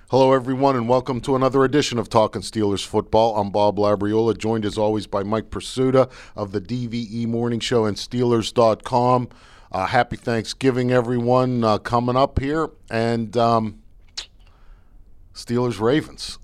Hello, everyone, and welcome to another edition of Talking Steelers Football. I'm Bob Labriola, joined as always by Mike Pursuta of the DVE Morning Show and Steelers.com. Happy Thanksgiving, everyone, coming up here. And Steelers-Ravens.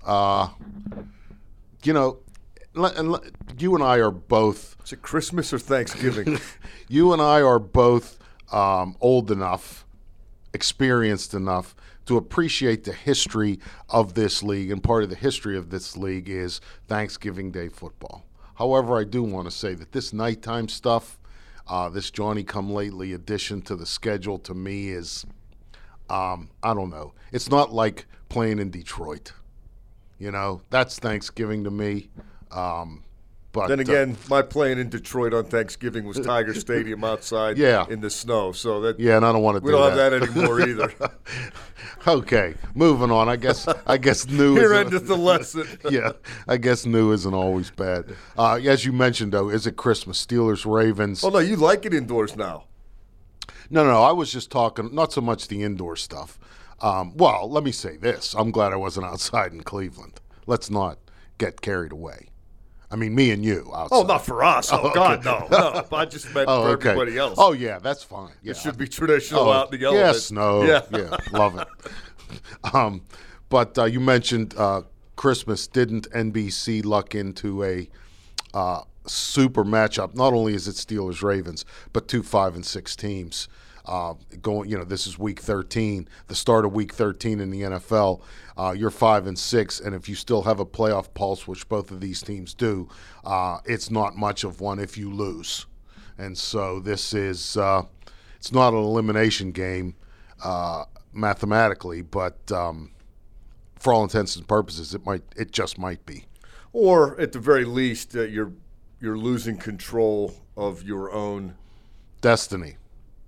You and I are both... Is it Christmas or Thanksgiving? You and I are both old enough, experienced enough to appreciate the history of this league, and part of the history of this league is Thanksgiving Day football. However, I do want to say that this nighttime stuff, this Johnny-come-lately addition to the schedule to me is, I don't know. It's not like playing in Detroit. You know, that's Thanksgiving to me. But then again, my playing in Detroit on Thanksgiving was Tiger Stadium outside in the snow. So that and I don't want to do that. We don't have that anymore either. Okay, moving on. I guess new. Here endeth the lesson. I guess new isn't always bad. As you mentioned, though, is it Christmas? Steelers, Ravens. Oh no, you like it indoors now? No. I was just talking, not so much the indoor stuff. Well, let me say this: I'm glad I wasn't outside in Cleveland. Let's not get carried away. I mean, me and you outside. Oh, not for us. Oh, God, no. I just meant for everybody else. Oh, yeah, that's fine. Yeah. It should be traditional out in the element. Yes, no. Yeah, love it. But you mentioned Christmas. Didn't NBC luck into a super matchup? Not only is it Steelers-Ravens, but two 5-6 teams. This is week 13, the start of week 13 in the NFL. You're 5-6, and if you still have a playoff pulse, which both of these teams do, it's not much of one if you lose. And so this is it's not an elimination game mathematically, but for all intents and purposes, it just might be. Or at the very least, you're losing control of your own destiny.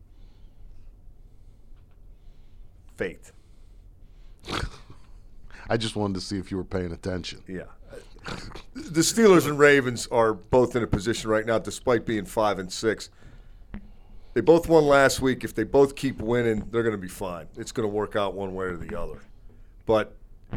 Fate. I just wanted to see if you were paying attention. Yeah. The Steelers and Ravens are both in a position right now, despite being 5-6. They both won last week. If they both keep winning, they're going to be fine. It's going to work out one way or the other. But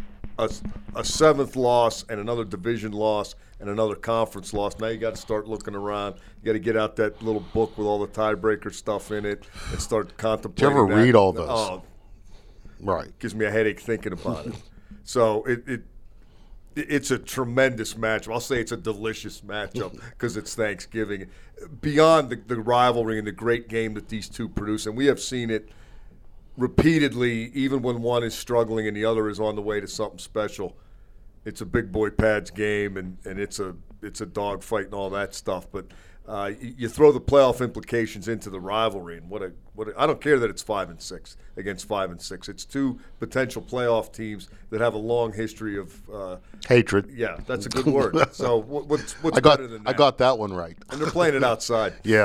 a seventh loss and another division loss and another conference loss, now you got to start looking around. You got to get out that little book with all the tiebreaker stuff in it and start contemplating. Did you ever read all those? Oh, right. Gives me a headache thinking about it. So it's a tremendous matchup. I'll say it's a delicious matchup because it's Thanksgiving. Beyond the rivalry and the great game that these two produce, and we have seen it repeatedly, even when one is struggling and the other is on the way to something special. It's a big boy pads game, and it's a dog fight and all that stuff. But you throw the playoff implications into the rivalry, and what I don't care that it's 5-6 against 5-6. It's two potential playoff teams that have a long history of hatred. Yeah, that's a good word. So what's better than that? I got that one right. And they're playing it outside. Yeah,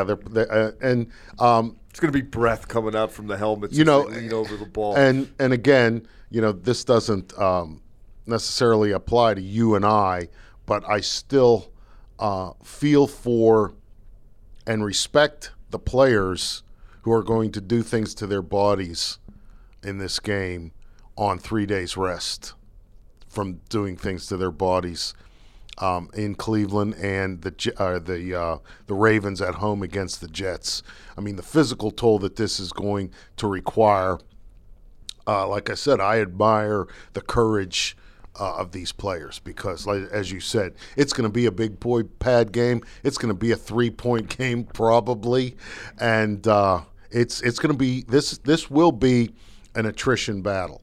it's going to be breath coming out from the helmets as they lean over the ball. And again, this doesn't necessarily apply to you and I, but I still feel for and respect the players who are going to do things to their bodies in this game on 3 days rest from doing things to their bodies in Cleveland, and the Ravens at home against the Jets. I mean, the physical toll that this is going to require, like I said, I admire the courage of these players because, as you said, it's going to be a big boy pad game. It's going to be a 3-point game probably, and it's going to be this will be an attrition battle.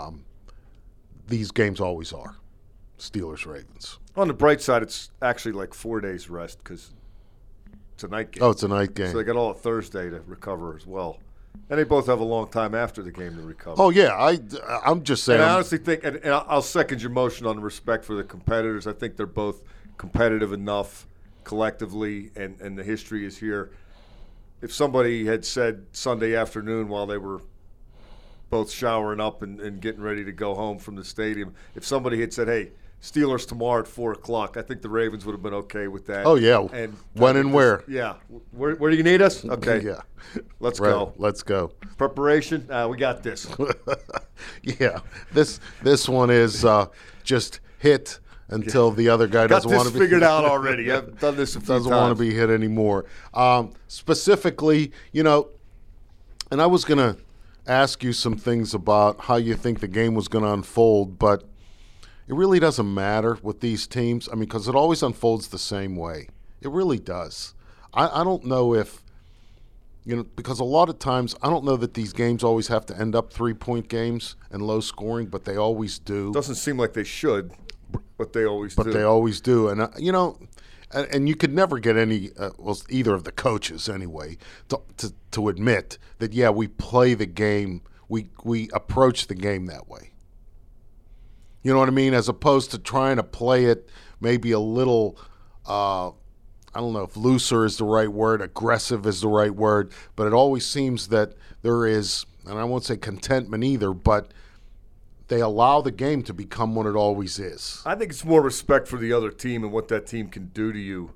These games always are. Steelers-Ravens. On the bright side, it's actually like 4 days rest because it's a night game. Oh, it's a night game. So they got all of Thursday to recover as well. And they both have a long time after the game to recover. Oh, yeah. I'm just saying. And I honestly think, and I'll second your motion on the respect for the competitors. I think they're both competitive enough collectively, and the history is here. If somebody had said Sunday afternoon while they were both showering up and getting ready to go home from the stadium, if somebody had said, hey, Steelers tomorrow at 4:00. I think the Ravens would have been okay with that. Oh, yeah. And when and where? Yeah. Where do you need us? Okay. Yeah. Let's Right. go. Let's go. Preparation? We got this. Yeah. This one is just hit until the other guy Got doesn't want this to be figured out already. I've done this a few doesn't times. want to be hit anymore. Specifically, and I was going to ask you some things about how you think the game was going to unfold, but it really doesn't matter with these teams. I mean, because it always unfolds the same way. It really does. I don't know if, because a lot of times I don't know that these games always have to end up 3-point games and low scoring, but they always do. Doesn't seem like they should, but they always But do. they always do. And, and you could never get any, either of the coaches anyway, to admit that, yeah, we play the game, we approach the game that way. You know what I mean? As opposed to trying to play it maybe a little, I don't know if looser is the right word, aggressive is the right word, but it always seems that there is, and I won't say contentment either, but they allow the game to become what it always is. I think it's more respect for the other team and what that team can do to you.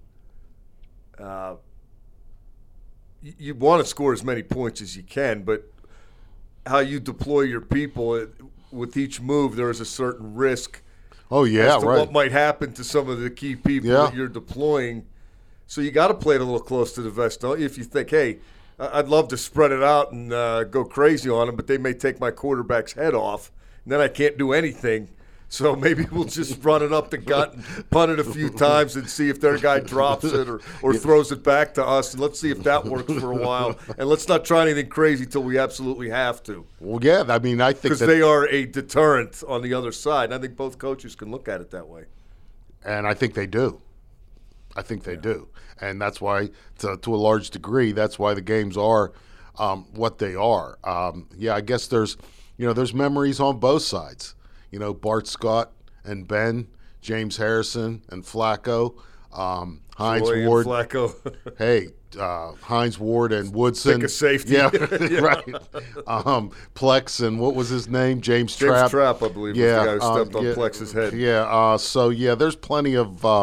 You want to score as many points as you can, but how you deploy your people, with each move, there is a certain risk Oh, yeah, as to right. what might happen to some of the key people that you're deploying. So you got to play it a little close to the vest, don't you? If you think, hey, I'd love to spread it out and go crazy on them, but they may take my quarterback's head off, and then I can't do anything. So maybe we'll just run it up the gut and punt it a few times and see if their guy drops it or throws it back to us. And let's see if that works for a while. And let's not try anything crazy till we absolutely have to. Well, yeah, I mean, I think Because they are a deterrent on the other side. And I think both coaches can look at it that way. And I think they do. I think they do. And that's why, to a large degree, that's why the games are what they are. I guess there's memories on both sides. Bart Scott and Ben, James Harrison and Flacco, Hines Joy Ward. and Flacco. Hey, Hines Ward and Woodson. Pick a safety. Yeah, right. Plex and what was his name? James Trapp. James Trapp, I believe, was the guy who stepped on Plex's head. Yeah, there's plenty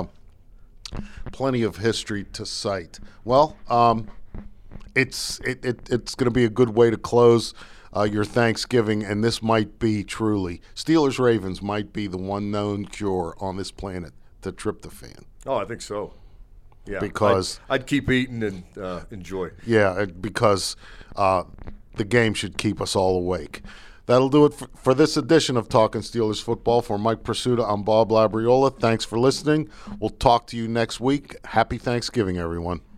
of history to cite. Well, it's going to be a good way to close your Thanksgiving, and this might be truly Steelers-Ravens might be the one known cure on this planet to tryptophan. Oh, I think so. Yeah, because I'd keep eating and enjoy. Yeah, because the game should keep us all awake. That'll do it for this edition of Talking Steelers Football. For Mike Pursuta, I'm Bob Labriola. Thanks for listening. We'll talk to you next week. Happy Thanksgiving, everyone.